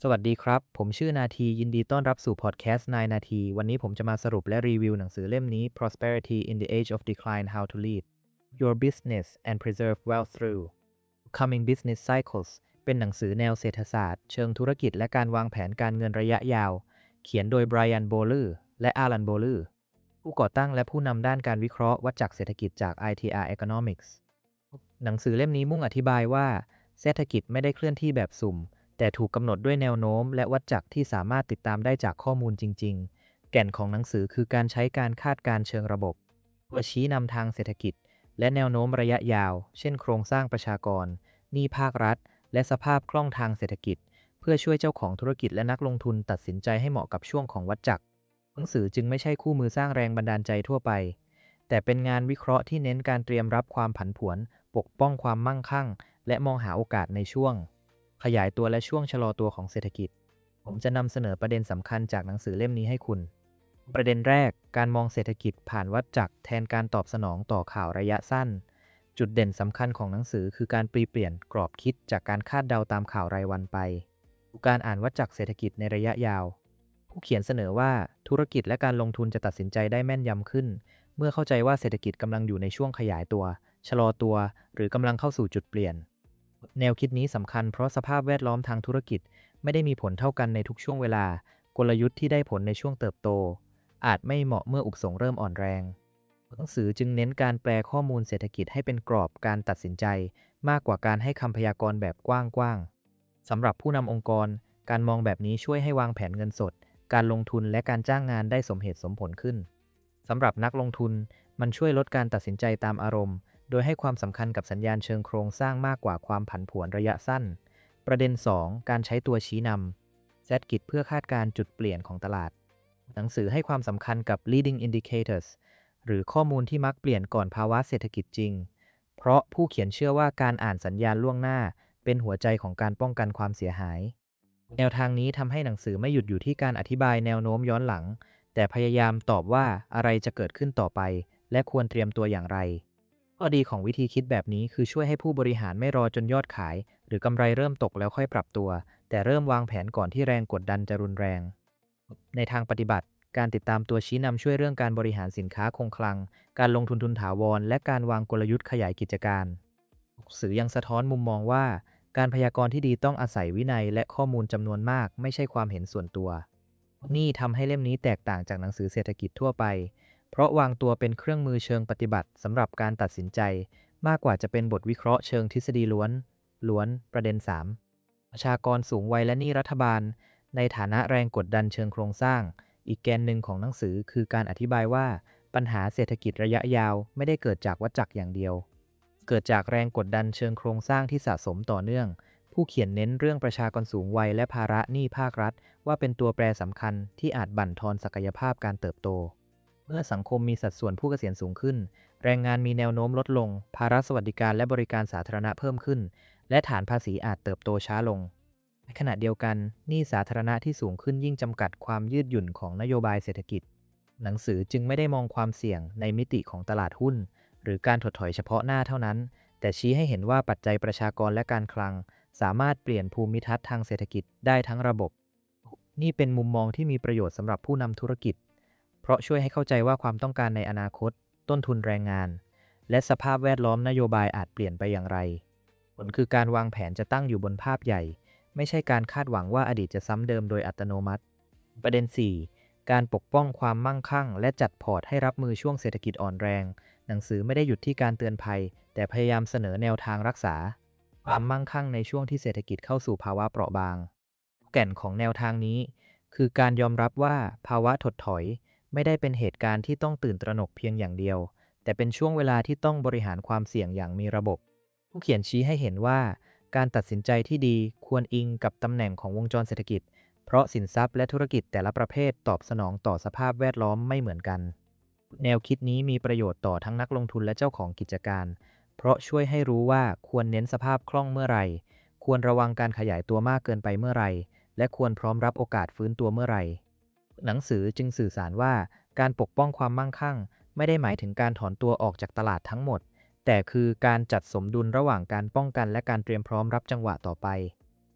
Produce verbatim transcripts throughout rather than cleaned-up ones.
สวัสดีครับ ผมชื่อนาทียินดีต้อนรับสู่พอดแคสต์นายนาทีวันนี้ผมจะมาสรุปและรีวิวหนังสือเล่มนี้ Prosperity in the Age of Decline How to Lead Your Business and Preserve Wealth Through Coming Business Cycles เป็นหนังสือแนวเศรษฐศาสตร์เชิงธุรกิจและการวางแผนการเงินระยะยาว เขียนโดยไบรอันโบเลอร์และอารันโบเลอร์ผู้ก่อตั้งและผู้นำด้านการวิเคราะห์วัฏจักรเศรษฐกิจจาก ไอ ที อาร์ Economics หนังสือเล่มนี้มุ่งอธิบายว่าเศรษฐกิจไม่ได้เคลื่อนที่แบบสุ่มแต่ถูกกำหนดด้วยแนวโน้มและวัฏจักรที่สามารถติดตามได้จากข้อมูลจริงๆแก่นของหนังสือคือการใช้การคาดการณ์เชิงระบบเพื่อชี้นำทางเศรษฐกิจและแนวโน้มระยะยาวเช่นโครงสร้างประชากรหนี้ภาครัฐและสภาพคล่องทางเศรษฐกิจเพื่อช่วยเจ้าของธุรกิจและนักลงทุนตัดสินใจให้เหมาะกับช่วงของวัฏจักรหนังสือจึงไม่ใช่คู่มือสร้างแรงบันดาลใจทั่วไปแต่เป็นงานวิเคราะห์ที่เน้นการเตรียมรับความผันผวนปกป้องความมั่งคั่งและมองหาโอกาสในช่วงขยายตัวและช่วงชะลอตัวของเศรษฐกิจผมจะนำเสนอประเด็นสำคัญจากหนังสือเล่มนี้ให้คุณประเด็นแรกการมองเศรษฐกิจผ่านวัฏจักรแทนการตอบสนองต่อข่าวระยะสั้นจุดเด่นสำคัญของหนังสือคือการปลีเปลี่ยนกรอบคิดจากการคาดเดาตามข่าวรายวันไปการอ่านวัฏจักรเศรษฐกิจในระยะยาวผู้เขียนเสนอว่าธุรกิจและการลงทุนจะตัดสินใจได้แม่นยำขึ้นเมื่อเข้าใจว่าเศรษฐกิจกำลังอยู่ในช่วงขยายตัวชะลอตัวหรือกำลังเข้าสู่จุดเปลี่ยนแนวคิดนี้สำคัญเพราะสภาพแวดล้อมทางธุรกิจไม่ได้มีผลเท่ากันในทุกช่วงเวลากลยุทธ์ที่ได้ผลในช่วงเติบโตอาจไม่เหมาะเมื่ออุปสงค์เริ่มอ่อนแรงหนังสือจึงเน้นการแปลข้อมูลเศรษฐกิจให้เป็นกรอบการตัดสินใจมากกว่าการให้คำพยากรณ์แบบกว้างๆสำหรับผู้นำองค์กรการมองแบบนี้ช่วยให้วางแผนเงินสดการลงทุนและการจ้างงานได้สมเหตุสมผลขึ้นสำหรับนักลงทุนมันช่วยลดการตัดสินใจตามอารมณ์โดยให้ความสำคัญกับสัญญาณเชิงโครงสร้างมากกว่าความผันผวนระยะสั้นประเด็น สอง การใช้ตัวชี้นำ เซ ที กิจเพื่อคาดการณ์จุดเปลี่ยนของตลาดหนังสือให้ความสำคัญกับ leading indicators หรือข้อมูลที่มักเปลี่ยนก่อนภาวะเศรษฐกิจจริงเพราะผู้เขียนเชื่อว่าการอ่านสัญญาณล่วงหน้าเป็นหัวใจของการป้องกันความเสียหายแนวทางนี้ทำให้หนังสือไม่หยุดอยู่ที่การอธิบายแนวโน้มย้อนหลังแต่พยายามตอบว่าอะไรจะเกิดขึ้นต่อไปและควรเตรียมตัวอย่างไรข้อดีของวิธีคิดแบบนี้คือช่วยให้ผู้บริหารไม่รอจนยอดขายหรือกำไรเริ่มตกแล้วค่อยปรับตัวแต่เริ่มวางแผนก่อนที่แรงกดดันจะรุนแรงในทางปฏิบัติการติดตามตัวชี้นำช่วยเรื่องการบริหารสินค้าคงคลังการลงทุนทุนถาวรและการวางกลยุทธ์ขยายกิจการหนังสือยังสะท้อนมุมมองว่าการพยากรณ์ที่ดีต้องอาศัยวินัยและข้อมูลจำนวนมากไม่ใช่ความเห็นส่วนตัวนี่ทำให้เล่มนี้แตกต่างจากหนังสือเศรษฐกิจทั่วไปเพราะวางตัวเป็นเครื่องมือเชิงปฏิบัติสำหรับการตัดสินใจมากกว่าจะเป็นบทวิเคราะห์เชิงทฤษฎีล้วนล้วนประเด็น สาม ประชากรสูงวัยและหนี้รัฐบาลในฐานะแรงกดดันเชิงโครงสร้างอีกแกนหนึ่งของหนังสือคือการอธิบายว่าปัญหาเศรษฐกิจระยะยาวไม่ได้เกิดจากวัฏจักรอย่างเดียวเกิดจากแรงกดดันเชิงโครงสร้างที่สะสมต่อเนื่องผู้เขียนเน้นเรื่องประชากรสูงวัยและภาระหนี้ภาครัฐว่าเป็นตัวแปรสำคัญที่อาจบั่นทอนศักยภาพการเติบโตเมื่อสังคมมีสัดส่วนผู้เกษียณสูงขึ้นแรงงานมีแนวโน้มลดลงภาระสวัสดิการและบริการสาธารณะเพิ่มขึ้นและฐานภาษีอาจเติบโตช้าลงในขณะเดียวกันหนี้สาธารณะที่สูงขึ้นยิ่งจำกัดความยืดหยุ่นของนโยบายเศรษฐกิจหนังสือจึงไม่ได้มองความเสี่ยงในมิติของตลาดหุ้นหรือการถดถอยเฉพาะหน้าเท่านั้นแต่ชี้ให้เห็นว่าปัจจัยประชากรและการคลังสามารถเปลี่ยนภูมิทัศน์ทางเศรษฐกิจได้ทั้งระบบนี่เป็นมุมมองที่มีประโยชน์สำหรับผู้นำธุรกิจเพราะช่วยให้เข้าใจว่าความต้องการในอนาคตต้นทุนแรงงานและสภาพแวดล้อมนโยบายอาจเปลี่ยนไปอย่างไรผลคือการวางแผนจะตั้งอยู่บนภาพใหญ่ไม่ใช่การคาดหวังว่าอดีตจะซ้ำเดิมโดยอัตโนมัติประเด็น สี่ การปกป้องความมั่งคั่งและจัดพอร์ตให้รับมือช่วงเศรษฐกิจอ่อนแรงหนังสือไม่ได้หยุดที่การเตือนภัยแต่พยายามเสนอแนวทางรักษาความมั่งคั่งในช่วงที่เศรษฐกิจเข้าสู่ภาวะเปราะบางแก่นของแนวทางนี้คือการยอมรับว่าภาวะถดถอยไม่ได้เป็นเหตุการณ์ที่ต้องตื่นตระหนกเพียงอย่างเดียวแต่เป็นช่วงเวลาที่ต้องบริหารความเสี่ยงอย่างมีระบบผู้เขียนชี้ให้เห็นว่าการตัดสินใจที่ดีควรอิงกับตำแหน่งของวงจรเศรษฐกิจเพราะสินทรัพย์และธุรกิจแต่ละประเภทตอบสนองต่อสภาพแวดล้อมไม่เหมือนกันแนวคิดนี้มีประโยชน์ต่อทั้งนักลงทุนและเจ้าของกิจการเพราะช่วยให้รู้ว่าควรเน้นสภาพคล่องเมื่อไหร่ควรระวังการขยายตัวมากเกินไปเมื่อไหร่และควรพร้อมรับโอกาสฟื้นตัวเมื่อไหร่หนังสือจึงสื่อสารว่าการปกป้องความมั่งคั่งไม่ได้หมายถึงการถอนตัวออกจากตลาดทั้งหมดแต่คือการจัดสมดุลระหว่างการป้องกันและการเตรียมพร้อมรับจังหวะต่อไป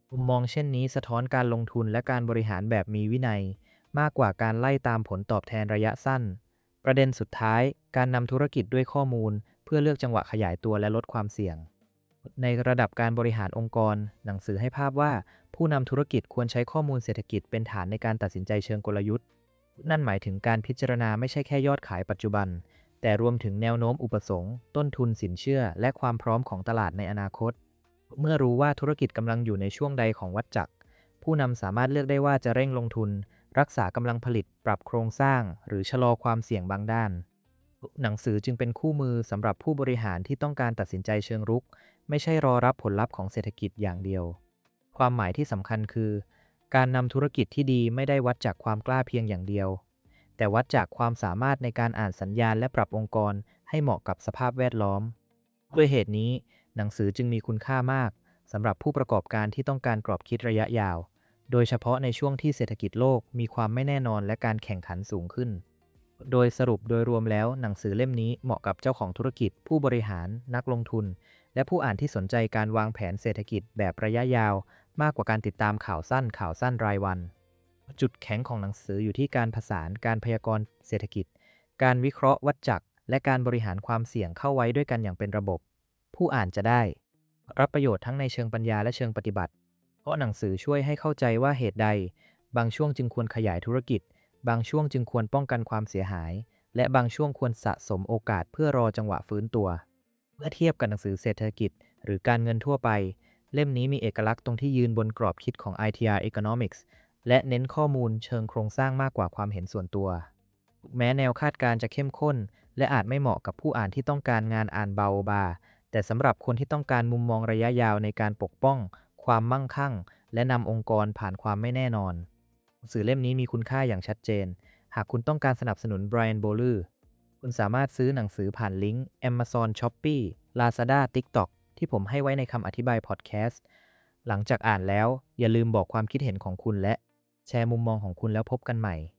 มุมมองเช่นนี้สะท้อนการลงทุนและการบริหารแบบมีวินัยมากกว่าการไล่ตามผลตอบแทนระยะสั้นประเด็นสุดท้ายการนำธุรกิจด้วยข้อมูลเพื่อเลือกจังหวะขยายตัวและลดความเสี่ยงในระดับการบริหารองค์กรหนังสือให้ภาพว่าผู้นำธุรกิจควรใช้ข้อมูลเศรษฐกิจเป็นฐานในการตัดสินใจเชิงกลยุทธ์นั่นหมายถึงการพิจารณาไม่ใช่แค่ยอดขายปัจจุบันแต่รวมถึงแนวโน้มอุปสงค์ต้นทุนสินเชื่อและความพร้อมของตลาดในอนาคต เมื่อรู้ว่าธุรกิจกำลังอยู่ในช่วงใดของวัฏจักรผู้นำสามารถเลือกได้ว่าจะเร่งลงทุนรักษากำลังผลิตปรับโครงสร้างหรือชะลอความเสี่ยงบางด้านหนังสือจึงเป็นคู่มือสำหรับผู้บริหารที่ต้องการตัดสินใจเชิงรุกไม่ใช่รอรับผลลัพธ์ของเศรษฐกิจอย่างเดียวความหมายที่สำคัญคือการนำธุรกิจที่ดีไม่ได้วัดจากความกล้าเพียงอย่างเดียวแต่วัดจากความสามารถในการอ่านสัญญาณและปรับองค์กรให้เหมาะกับสภาพแวดล้อมด้วยเหตุนี้หนังสือจึงมีคุณค่ามาก สำหรับผู้ประกอบการที่ต้องการกรอบคิดระยะยาว โดยเฉพาะในช่วงที่เศรษฐกิจโลกมีความไม่แน่นอนและการแข่งขันสูงขึ้น โดยสรุปโดยรวมแล้วหนังสือเล่มนี้เหมาะกับเจ้าของธุรกิจผู้บริหารนักลงทุนและผู้อ่านที่สนใจการวางแผนเศรษฐกิจแบบระยะยาวมากกว่าการติดตามข่าวสั้นข่าวสั้นรายวัน จุดแข็งของหนังสืออยู่ที่การผสานการพยากรณ์เศรษฐกิจการวิเคราะห์วัฏจักรและการบริหารความเสี่ยงเข้าไว้ด้วยกันอย่างเป็นระบบผู้อ่านจะได้ รับประโยชน์ทั้งในเชิงปัญญาและเชิงปฏิบัติ เพราะหนังสือช่วยให้เข้าใจว่าเหตุใดบางช่วงจึงควรขยายธุรกิจ บางช่วงจึงควรป้องกันความเสียหาย และบางช่วงควรสะสมโอกาสเพื่อรอจังหวะฟื้นตัว เมื่อเทียบกับหนังสือเศรษฐกิจหรือการเงินทั่วไป เล่มนี้มีเอกลักษณ์ตรงที่ยืนบนกรอบคิดของ ไอ ที อาร์ Economics และเน้นข้อมูลเชิงโครงสร้างมากกว่าความเห็นส่วนตัว แม้แนวคาดการณ์จะเข้มข้นและอาจไม่เหมาะกับผู้อ่านที่ต้องการงานอ่านเบาบาแต่สำหรับคนที่ต้องการมุมมองระยะยาวในการปกป้องความมั่งคั่งและนำองค์กรผ่านความไม่แน่นอนหนังสือเล่มนี้มีคุณค่าอย่างชัดเจนหากคุณต้องการสนับสนุนไบรอัน โบลูคุณสามารถซื้อหนังสือผ่านลิงก์ Amazon Shopee Lazada TikTok ที่ผมให้ไว้ในคำอธิบายพอดแคสต์หลังจากอ่านแล้วอย่าลืมบอกความคิดเห็นของคุณและแชร์มุมมองของคุณแล้วพบกันใหม่